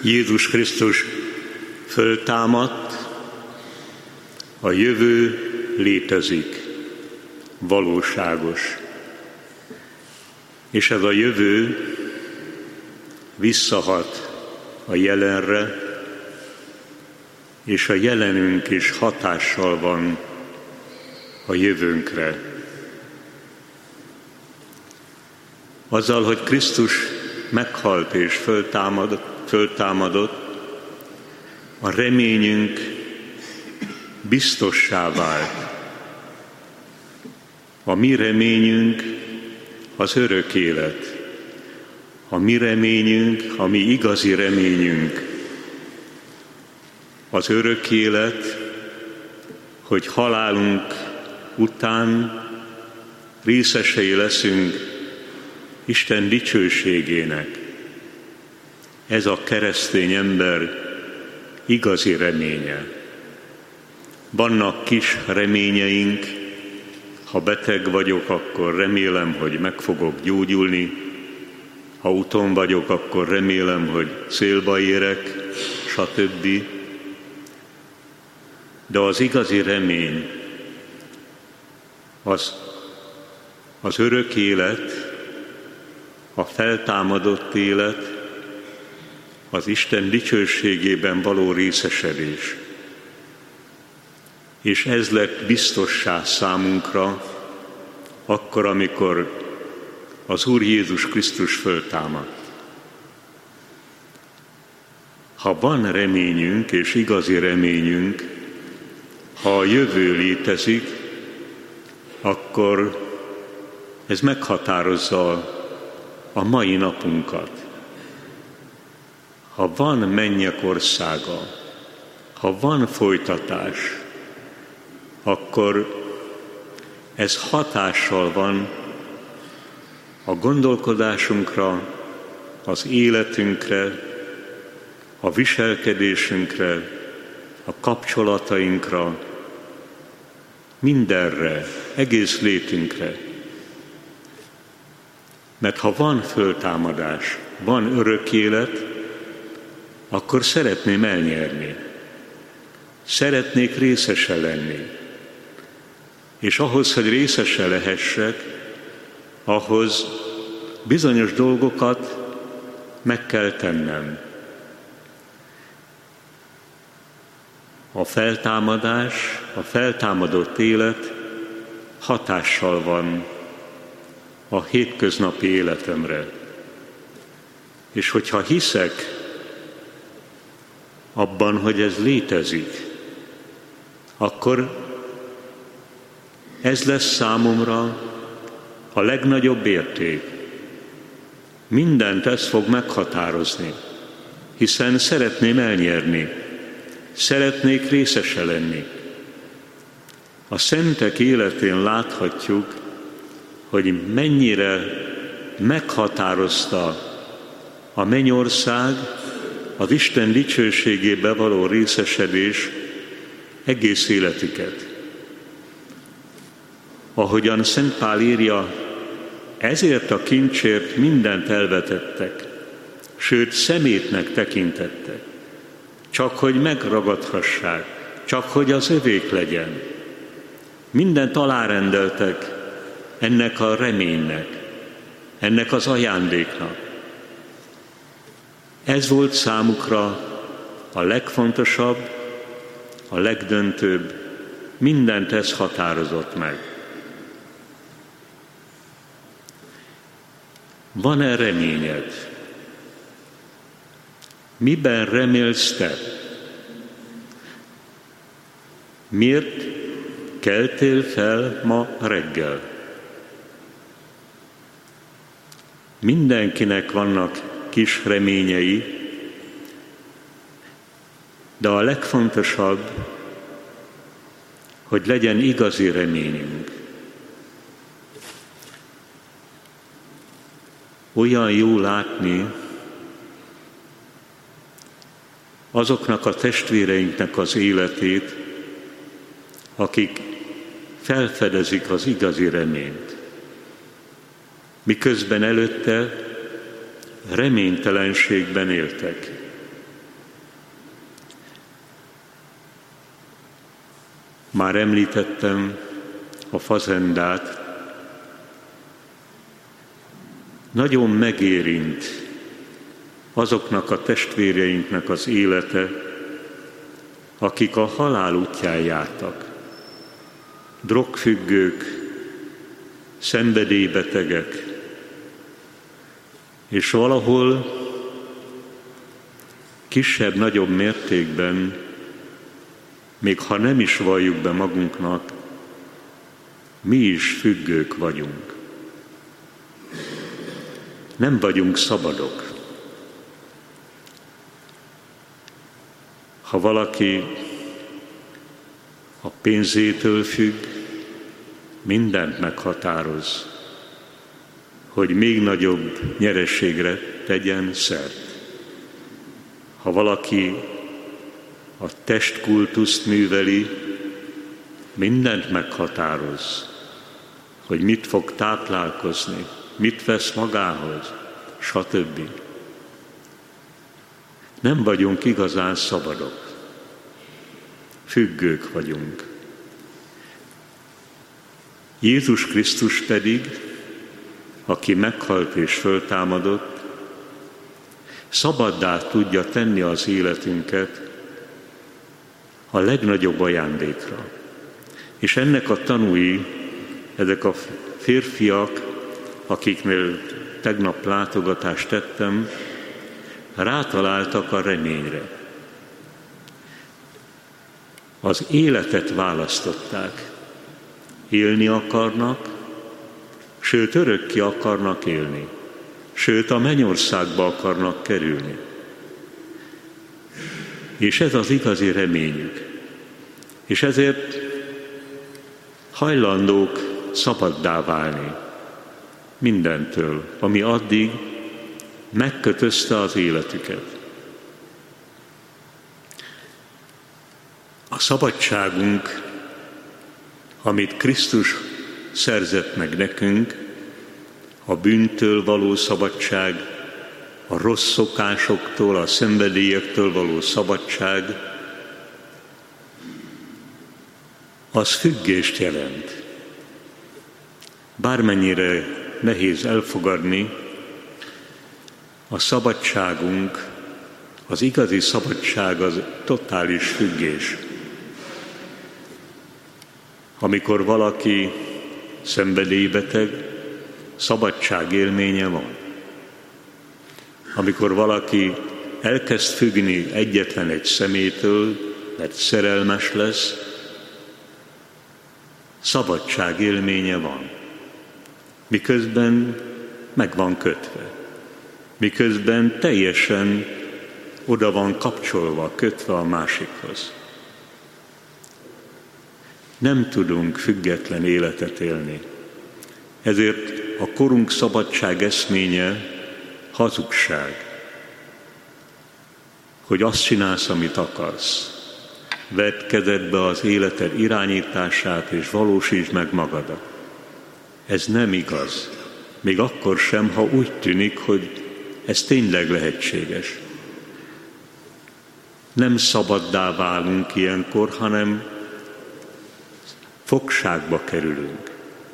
Jézus Krisztus föltámadt, a jövő létezik, valóságos. És ez a jövő visszahat a jelenre, és a jelenünk is hatással van a jövőnkre. Azzal, hogy Krisztus meghalt és föltámadott, a reményünk biztossá vált. A mi reményünk az örök élet. A mi reményünk, a mi igazi reményünk az örök élet, hogy halálunk után részesei leszünk Isten dicsőségének. Ez a keresztény ember igazi reménye. Vannak kis reményeink, ha beteg vagyok, akkor remélem, hogy meg fogok gyógyulni, ha úton vagyok, akkor remélem, hogy célba érek, stb. De az igazi remény, az örök élet, a feltámadott élet, az Isten dicsőségében való részesedés. És ez lett biztossá számunkra, akkor, amikor az Úr Jézus Krisztus föltámadt. Ha van reményünk és igazi reményünk, ha a jövő létezik, akkor ez meghatározza a mai napunkat. Ha van mennyek országa, ha van folytatás, akkor ez hatással van a gondolkodásunkra, az életünkre, a viselkedésünkre, a kapcsolatainkra, mindenre, egész létünkre. Mert ha van föltámadás, van örök élet, akkor szeretném elnyerni. Szeretnék részese lenni. És ahhoz, hogy részese lehessek, ahhoz bizonyos dolgokat meg kell tennem. A feltámadás, a feltámadott élet hatással van a hétköznapi életemre. És hogyha hiszek abban, hogy ez létezik, akkor ez lesz számomra a legnagyobb érték. Mindent ez fog meghatározni, hiszen szeretném elnyerni, szeretnék részese lenni. A szentek életén láthatjuk, hogy mennyire meghatározta a mennyország, az Isten dicsőségébe való részesedés egész életüket. Ahogyan Szent Pál írja, ezért a kincsért mindent elvetettek, sőt szemétnek tekintettek, csak hogy megragadhassák, csak hogy az övék legyen. Mindent alárendeltek ennek a reménynek, ennek az ajándéknak. Ez volt számukra a legfontosabb, a legdöntőbb, mindent ez határozott meg. Van-e reményed? Miben remélsz te? Miért keltél fel ma reggel? Mindenkinek vannak kis reményei, de a legfontosabb, hogy legyen igazi reményünk. Olyan jó látni azoknak a testvéreinknek az életét, akik felfedezik az igazi reményt. Miközben előtte reménytelenségben éltek. Már említettem a fazendát. Nagyon megérint azoknak a testvéreinknek az élete, akik a halál útján jártak. Drogfüggők, szenvedélybetegek, és valahol kisebb-nagyobb mértékben, még ha nem is valljuk be magunknak, mi is függők vagyunk. Nem vagyunk szabadok. Ha valaki a pénzétől függ, mindent meghatároz, hogy még nagyobb nyereségre tegyen szert. Ha valaki a testkultuszt műveli, mindent meghatároz, hogy mit fog táplálkozni, mit vesz magához, stb. Nem vagyunk igazán szabadok. Függők vagyunk. Jézus Krisztus pedig, aki meghalt és föltámadott, szabaddá tudja tenni az életünket a legnagyobb ajándékra. És ennek a tanúi, ezek a férfiak, akiknél tegnap látogatást tettem, rátaláltak a reményre. Az életet választották. Élni akarnak, sőt örökké akarnak élni, sőt a mennyországba akarnak kerülni. És ez az igazi reményük. És ezért hajlandók szabaddá válni mindentől, ami addig megkötözte az életüket. A szabadságunk, amit Krisztus szerzett meg nekünk, a bűntől való szabadság, a rossz szokásoktól, a szenvedélyektől való szabadság, az függést jelent. Bármennyire nehéz elfogadni, a szabadságunk, az igazi szabadság az totális függés. Amikor valaki szenvedélybeteg, szabadság élménye van. Amikor valaki elkezd függni egyetlen egy szemétől, mert szerelmes lesz, szabadság élménye van. Miközben meg van kötve. Miközben teljesen oda van kapcsolva, kötve a másikhoz. Nem tudunk független életet élni. Ezért a korunk szabadság eszménye hazugság. Hogy azt csinálsz, amit akarsz. Vedd kezedbe az életed irányítását, és valósítsd meg magadat. Ez nem igaz. Még akkor sem, ha úgy tűnik, hogy ez tényleg lehetséges. Nem szabaddá válunk ilyenkor, hanem fogságba kerülünk.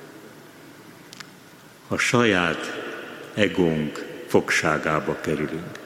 A saját egónk fogságába kerülünk.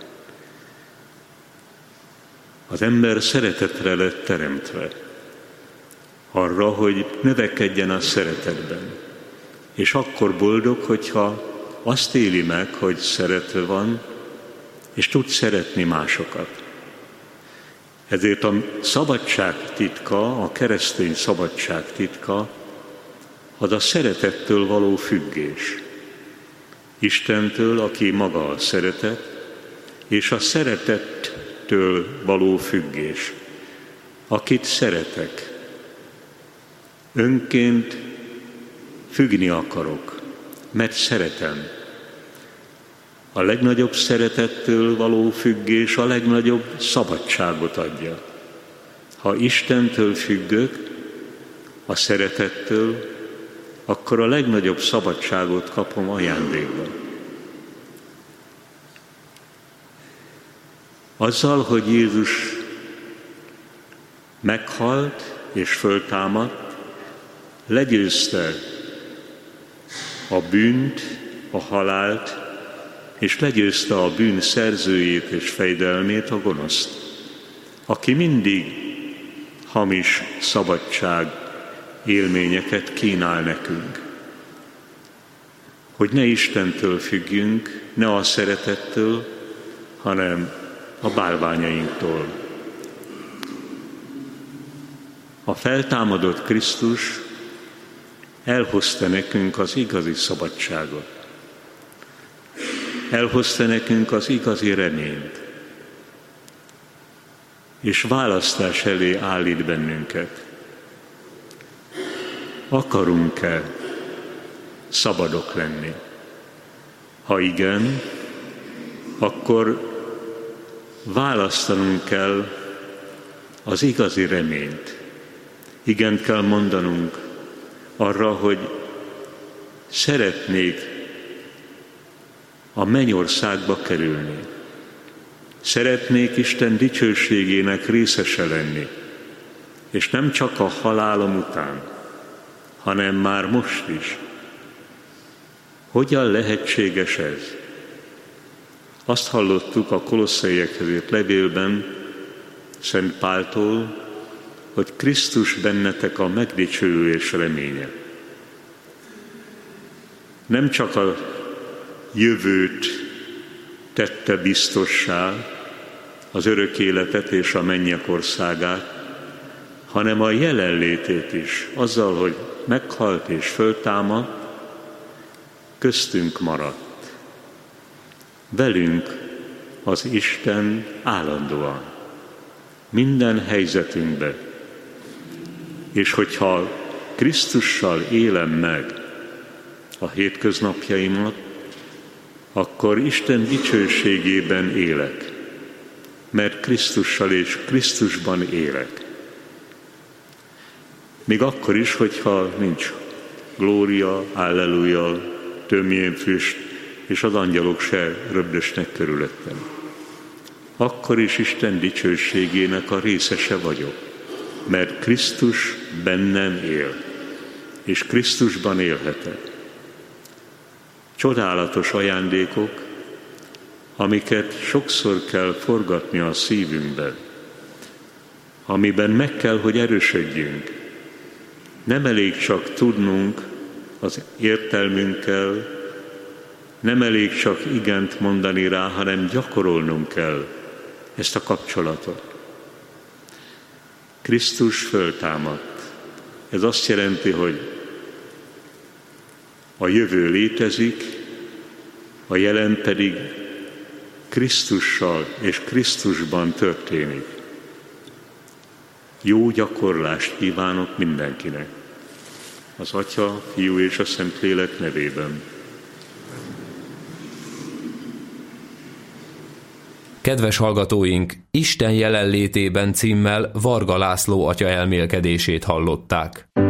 Az ember szeretetre lett teremtve, arra, hogy növekedjen a szeretetben. És akkor boldog, hogyha azt éli meg, hogy szeretve van, és tud szeretni másokat. Ezért a szabadság titka, a keresztény szabadság titka, az a szeretettől való függés. Istentől, aki maga a szeretet, és a szeretettől való függés. Akit szeretek. Önként függni akarok, mert szeretem. A legnagyobb szeretettől való függés a legnagyobb szabadságot adja. Ha Istentől függök, a szeretettől, akkor a legnagyobb szabadságot kapom ajándékba. Azzal, hogy Jézus meghalt és föltámadt, legyőzte a bűnt, a halált, és legyőzte a bűn szerzőjét és fejdelmét, a gonoszt, aki mindig hamis szabadság élményeket kínál nekünk. Hogy ne Istentől függjünk, ne a szeretettől, hanem a bálványainktól. A feltámadott Krisztus elhozta nekünk az igazi szabadságot. Elhozta nekünk az igazi reményt. És választás elé állít bennünket. Akarunk-e szabadok lenni? Ha igen, akkor választanunk kell az igazi reményt. Igen kell mondanunk arra, hogy szeretnék a mennyországba kerülni. Szeretnék Isten dicsőségének részese lenni, és nem csak a halálom után, hanem már most is. Hogyan lehetséges ez? Azt hallottuk a Kolosszaiekhez írt levélben Szent Páltól, hogy Krisztus bennetek a megdicsőülés reménye. Nem csak a jövőt tette biztossá, az örök életet és a mennyek országát, hanem a jelenlétét is, azzal, hogy meghalt és föltámad, köztünk maradt. Velünk az Isten állandóan, minden helyzetünkben. És hogyha Krisztussal élem meg a hétköznapjaimat, akkor Isten dicsőségében élek, mert Krisztussal és Krisztusban élek. Még akkor is, hogyha nincs glória, alleluja, tömjén füst, és az angyalok se röbdösnek körülöttem. Akkor is Isten dicsőségének a részese vagyok, mert Krisztus bennem él, és Krisztusban élhetek. Csodálatos ajándékok, amiket sokszor kell forgatni a szívünkben, amiben meg kell, hogy erősödjünk. Nem elég csak tudnunk az értelmünkkel, nem elég csak igent mondani rá, hanem gyakorolnunk kell ezt a kapcsolatot. Krisztus föltámadt. Ez azt jelenti, hogy a jövő létezik, a jelen pedig Krisztussal és Krisztusban történik. Jó gyakorlást kívánok mindenkinek. Az Atya, Fiú és a Szentlélek nevében. Kedves hallgatóink, Isten jelenlétében címmel Varga László atya elmélkedését hallották.